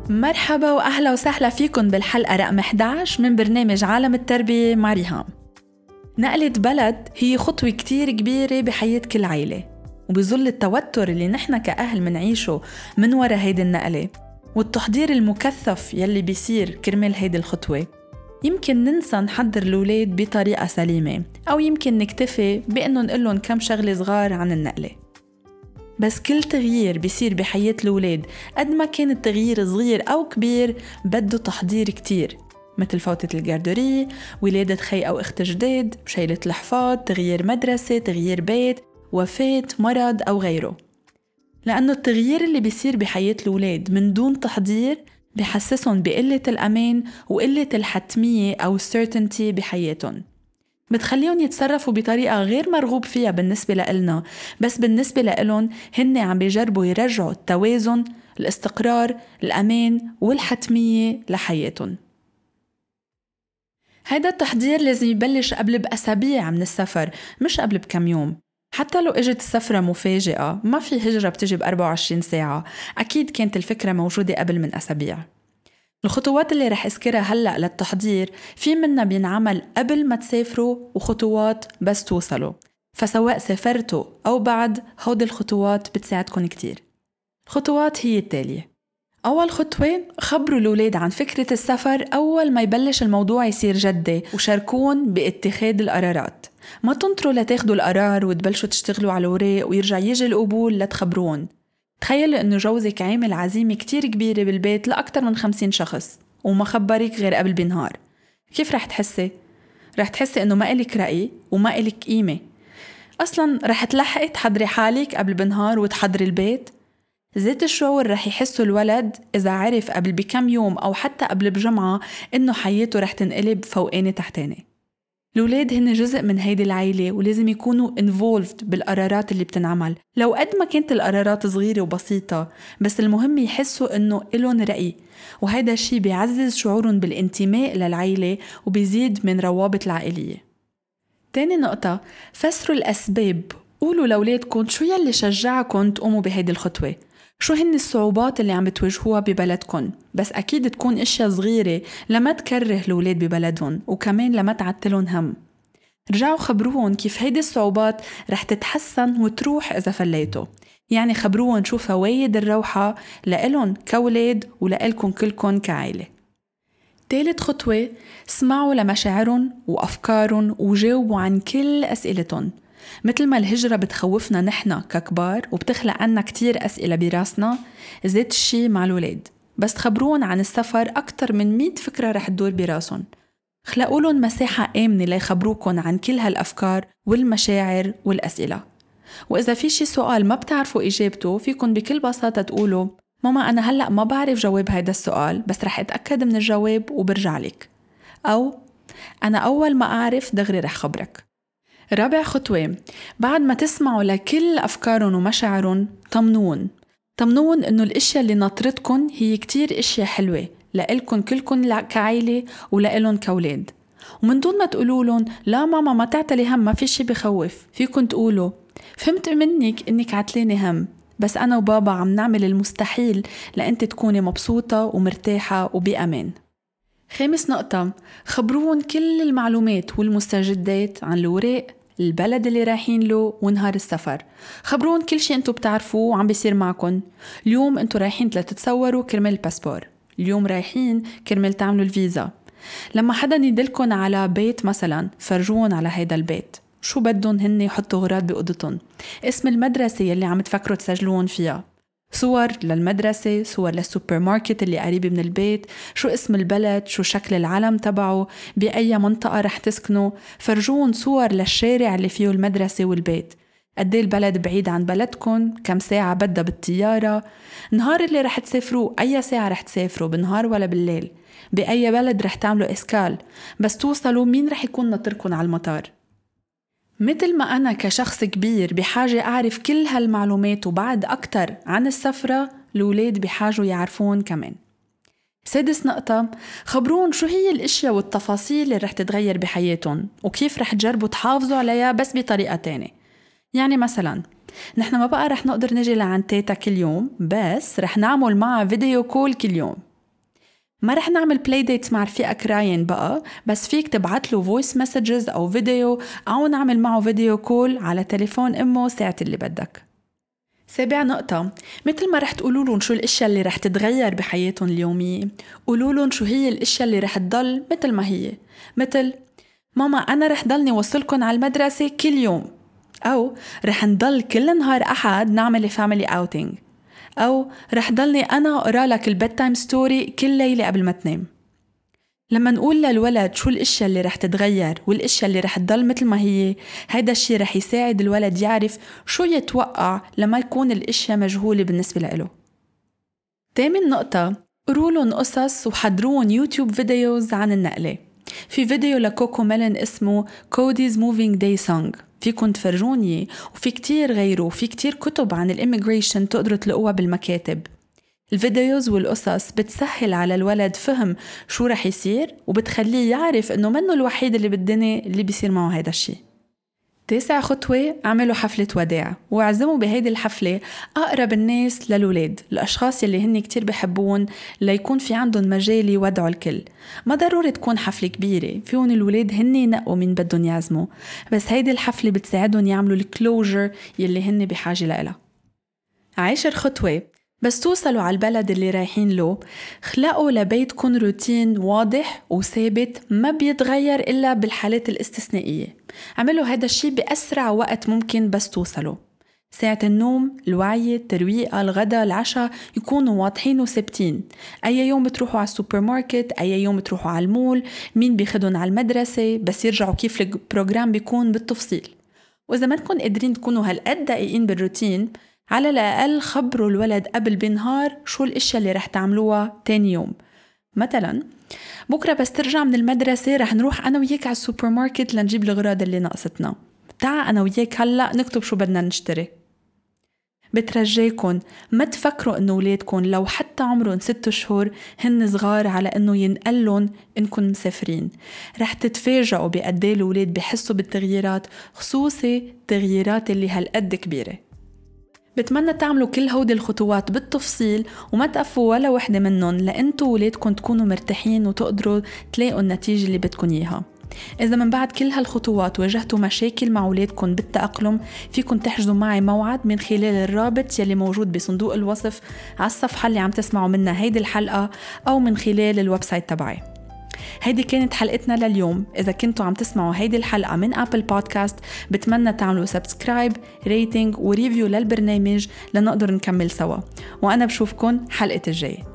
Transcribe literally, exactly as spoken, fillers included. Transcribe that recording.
مرحبا وأهلا وسهلا فيكن بالحلقة رقم إحدى عشر من برنامج عالم التربية مع ريهام. نقلة بلد هي خطوة كتير كبيرة بحياة كل عائلة، وبظل التوتر اللي نحن كأهل منعيشه من وراء هيدي النقلة والتحضير المكثف يلي بيصير كرمال هيدي الخطوة، يمكن ننسى نحضر الأولاد بطريقة سليمة، أو يمكن نكتفي بأنه نقلن كم شغلة صغار عن النقلة. بس كل تغيير بيصير بحياة الأولاد قد ما كان التغيير صغير أو كبير بده تحضير كتير، مثل فوتة الجاردوري، ولادة خي أو أخت جديد، شيلة الحفاض، تغيير مدرسة، تغيير بيت، وفاة، مرض أو غيره. لأنه التغيير اللي بيصير بحياة الأولاد من دون تحضير بيحسسهم بقلة الأمان وقلة الحتمية أو certainty بحياتهم، بتخليهم يتصرفوا بطريقة غير مرغوب فيها بالنسبة لإلنا، بس بالنسبة لإلهم هن عم بيجربوا يرجعوا التوازن، الاستقرار، الأمان والحتمية لحياتهم. هيدا التحضير لازم يبلش قبل بأسابيع من السفر، مش قبل بكم يوم. حتى لو اجت السفرة مفاجئة، ما في هجرة بتجي بأربعة وعشرين ساعة، أكيد كانت الفكرة موجودة قبل من أسابيع. الخطوات اللي رح أذكرها هلأ للتحضير في منها بينعمل قبل ما تسافروا وخطوات بس توصلوا، فسواء سافرتوا أو بعد هود الخطوات بتساعدكم كتير. الخطوات هي التالية. أول خطوة، خبروا الأولاد عن فكرة السفر أول ما يبلش الموضوع يصير جدي، وشاركون باتخاذ القرارات. ما تنطروا لتاخدوا القرار وتبلشوا تشتغلوا على الورق ويرجع يجي القبول لتخبرون. تخيلوا إنه جوزك عامل عزيمة كتير كبيرة بالبيت لأكتر من خمسين شخص وما خبرك غير قبل بنهار، كيف رح تحسي؟ رح تحسي إنه ما إلك رأي وما إلك قيمة أصلاً. رح تلحقي تحضري حالك قبل بنهار وتحضري البيت؟ زيت الشعور رح يحسه الولد إذا عرف قبل بكم يوم أو حتى قبل بجمعة إنه حياته رح تنقلب فوقاني تحتاني. الأولاد هن جزء من هيدي العيلة ولازم يكونوا involved بالقرارات اللي بتنعمل، لو قد ما كانت القرارات صغيرة وبسيطة، بس المهم يحسوا إنه إلون رأي، وهيدا الشي بيعزز شعورهم بالانتماء للعيلة وبيزيد من روابط العائلية. تاني نقطة، فسروا الأسباب. قولوا لأولادكم شو يلي شجعكم تقوموا بهيدي الخطوة، شو هن الصعوبات اللي عم بتواجهوها ببلدكم، بس أكيد تكون إشياء صغيرة لما تكره الأولاد ببلدهم وكمان لما تعتلون هم. رجعوا خبروهم كيف هيدي الصعوبات رح تتحسن وتروح إذا فليتوا، يعني خبروهم شو فوايد الروحة لإلهم كولاد ولإلكم كلكم كعائلة. ثالث خطوة، اسمعوا لمشاعرهم وأفكارهم وجاوبوا عن كل أسئلتهم. مثل ما الهجرة بتخوفنا نحن ككبار وبتخلق عنا كتير أسئلة براسنا، زيت الشي مع الولاد، بس تخبرون عن السفر أكتر من مئة فكرة رح تدور براسهم. خلقوا لهم مساحة آمنة ليخبروكن عن كل هالأفكار والمشاعر والأسئلة. وإذا في شي سؤال ما بتعرفوا إجابته، فيكن بكل بساطة تقولوا ماما أنا هلأ ما بعرف جواب هيدا السؤال، بس رح أتأكد من الجواب وبرجع لك، أو أنا أول ما أعرف دغري رح خبرك. رابع خطوة، بعد ما تسمعوا لكل أفكارهم ومشاعرهم، طمنون طمنون إنه الأشياء اللي ناطرتكن هي كتير أشياء حلوة لإلكن كلكن كعائلة ولإلن كولاد. ومن دون ما تقولولن لا ماما ما تعتلي هم، ما في شي بخوف، فيكن تقولوا فهمت منك إنك عتلاني هم، بس أنا وبابا عم نعمل المستحيل لأنت تكوني مبسوطة ومرتاحة وبأمان. خامس نقطة، خبروهم كل المعلومات والمستجدات عن الوراق، البلد اللي رايحين له ونهار السفر. خبرون كل شيء انتو بتعرفوه وعم بيصير معكن. اليوم انتو رايحين تتصوروا كرمال الباسبور، اليوم رايحين كرمال تعملوا الفيزا. لما حدا يدلكن على بيت مثلا، فرجون على هيدا البيت شو بدون هن يحطوا غراض بأوضتهم، اسم المدرسة يلي عم تفكروا تسجلون فيها، صور للمدرسة، صور للسوبر ماركت اللي قريب من البيت، شو اسم البلد، شو شكل العلم تبعه، بأي منطقة رح تسكنوا. فرجون صور للشارع اللي فيه المدرسة والبيت، قد ايه البلد بعيد عن بلدكن، كم ساعة بدها بالطيارة، نهار اللي رح تسافروا أي ساعة رح تسافروا، بالنهار ولا بالليل، بأي بلد رح تعملوا إسكال، بس توصلوا مين رح يكون ناطركن على المطار. مثل ما أنا كشخص كبير بحاجة أعرف كل هالمعلومات وبعد أكتر عن السفرة، الولاد بحاجة يعرفون كمان. سادس نقطة، خبرون شو هي الاشياء والتفاصيل اللي رح تتغير بحياتهم وكيف رح تجربوا تحافظوا عليها بس بطريقة تانية. يعني مثلا نحن ما بقى رح نقدر نجي لعند تيتا كل يوم، بس رح نعمل معها فيديو كول كل يوم. ما رح نعمل بلاي ديتس مع رفيقك راين بقى، بس فيك تبعت له فويس مسجز أو فيديو، أو نعمل معه فيديو كول على تليفون أمه ساعة اللي بدك. سابع نقطة، مثل ما رح تقولوا لهم شو الاشياء اللي رح تتغير بحياتهم اليومية، قولوا لهم شو هي الاشياء اللي رح تضل مثل ما هي. مثل ماما أنا رح ضلني وصلكن على المدرسة كل يوم، أو رح نضل كل نهار أحد نعمل فاميلي أوتينج، أو رح ضلني أنا أقرأ لك البيد تايم ستوري كل ليلة قبل ما تنام. لما نقول للولد شو الاشياء اللي رح تتغير والاشياء اللي رح تضل مثل ما هي، هيدا الشي رح يساعد الولد يعرف شو يتوقع لما يكون الاشياء مجهولة بالنسبة له. تامن نقطة، قرولن قصص وحضرون يوتيوب فيديوز عن النقلة. في فيديو لكوكو ميلن اسمه كودي's Moving Day Song، فيكن تفرجوني، وفي كتير غيره، وفي كتير كتب عن الإميغريشن تقدروا تلاقوها بالمكاتب. الفيديوز والقصص بتسهل على الولد فهم شو رح يصير، وبتخليه يعرف انه منه الوحيد اللي بالدنيا اللي بيصير معه هيدا الشي. تاسع خطوة، اعملوا حفلة وداع واعزموا بهيدي الحفلة أقرب الناس للولاد، الأشخاص اللي هن كتير بحبون، ليكون في عندهم مجال يودعوا الكل. ما ضروري تكون حفلة كبيرة، فيهم الولاد هن ينقوا مين بدهم يعزموا، بس هيدي الحفلة بتساعدهم يعملوا الكلوجر يلي هن بحاجة لها. عاشر خطوة، بس توصلوا على البلد اللي رايحين له، خلقوا لبيتكن روتين واضح وثابت ما بيتغير إلا بالحالات الاستثنائية. عملوا هذا الشيء بأسرع وقت ممكن بس توصلوا. ساعة النوم، الوعي، الترويقة، الغداء، العشاء يكونوا واضحين وثابتين. أي يوم بتروحوا على السوبر ماركت، أي يوم بتروحوا على المول، مين بيخدون على المدرسة، بس يرجعوا كيف البروجرام بيكون بالتفصيل. وإذا ما تكون قادرين تكونوا هالقد دقيقين بالروتين، على الأقل خبروا الولد قبل بنهار شو الاشياء اللي رح تعملوها تاني يوم. مثلا بكرة بس ترجع من المدرسة رح نروح أنا وياك على السوبر ماركت لنجيب الغراض اللي ناقصتنا، تعا أنا وياك هلأ نكتب شو بدنا نشتري. بترجيكن ما تفكروا إنه ولادكن لو حتى عمرهم ست شهور هن صغار على إنه ينقلن إنكن مسافرين. رح تتفاجئوا بقديه الولاد بحسوا بالتغييرات، خصوصي التغييرات اللي هالقد كبيرة. بتمنى تعملوا كل هودي الخطوات بالتفصيل وما تقفوا ولا وحدة منهم، لأنتوا ولادكم تكونوا مرتاحين وتقدروا تلاقوا النتيجة اللي بدكن إياها. إذا من بعد كل هالخطوات واجهتوا مشاكل مع ولادكم بالتأقلم، فيكن تحجزوا معي موعد من خلال الرابط يلي موجود بصندوق الوصف على الصفحة اللي عم تسمعوا منها هيدي الحلقة، أو من خلال الويب سايت تبعي. هيدي كانت حلقتنا لليوم. إذا كنتوا عم تسمعوا هيدي الحلقة من أبل بودكاست، بتمنى تعملوا سبسكرايب، ريتنج وريفيو للبرنامج لنقدر نكمل سوا، وأنا بشوفكن حلقة الجاي.